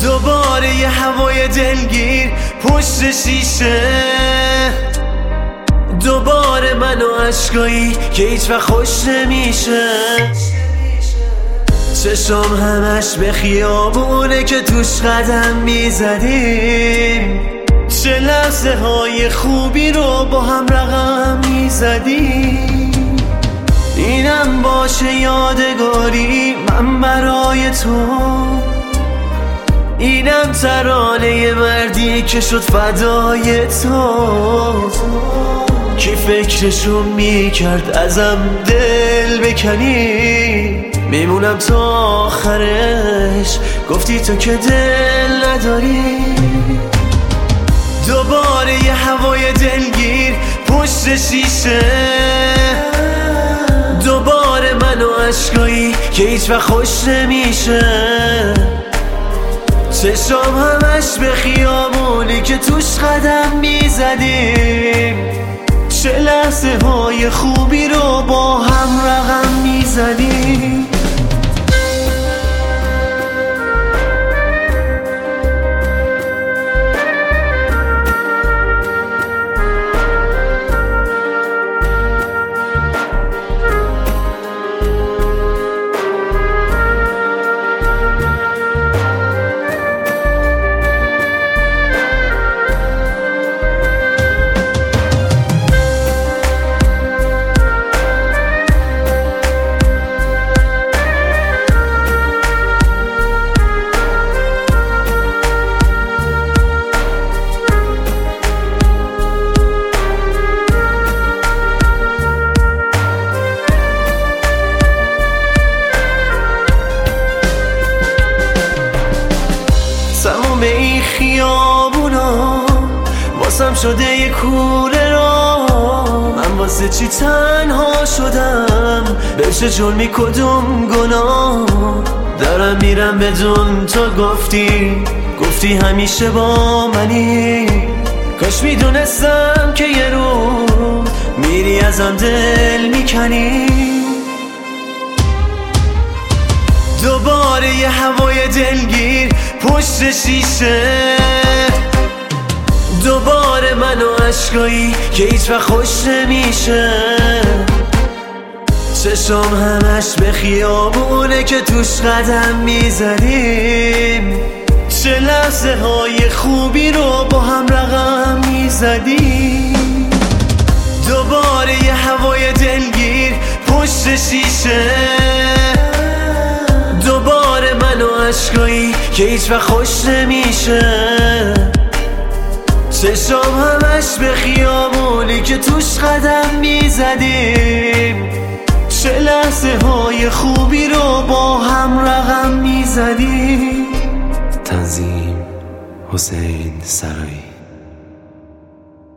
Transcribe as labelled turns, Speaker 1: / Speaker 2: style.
Speaker 1: دوباره یه هوای دلگیر پشت شیشه، دوباره من و عشقایی که هیچ وقت خوش نمیشه. چشم همش به خیابونه که توش قدم میزدیم، چه لحظه های خوبی رو با هم رقم میزدیم. اینم باشه یادگاری من برای تو، اینم ترانه مردی که شد فدای تو. کی فکرشو میکرد ازم دل بکنی، میمونم تا آخرش، گفتی تو که دل نداری. دوباره یه هوای دلگیر پشت شیشه، دوباره من و عشقایی که هیچ وقت خوش نمیشه. چشم همش به خیابونی که توش قدم میزدیم، چه لحظه های خوبی رو با هم رقم میزدیم. تمام این خیابونا واسم شده یه کوره را، من واسه چی تنها شدم، بشه جرمی کدوم گناه. دارم میرم بدون تو گفتی همیشه با منی، کاش میدونستم که یه روز میری ازم دل میکنی. دوباره یه هوای دلگیر پشت شیشه، دوباره من و عشقایی که هیچ وقت خوش نمیشه. چشم همش به خیابونه که توش قدم میزدیم، چه لحظه های خوبی رو با هم رقم میزدیم. دوباره یه هوای دلگیر پشت شیشه، دوباره من و عشقایی که هیچ وقت خوش نمیشه. چشم همش به خیابونی که توش قدم میزدیم، چه لحظه های خوبی رو با هم رقم میزدیم.
Speaker 2: تنظیم حسین سرایی.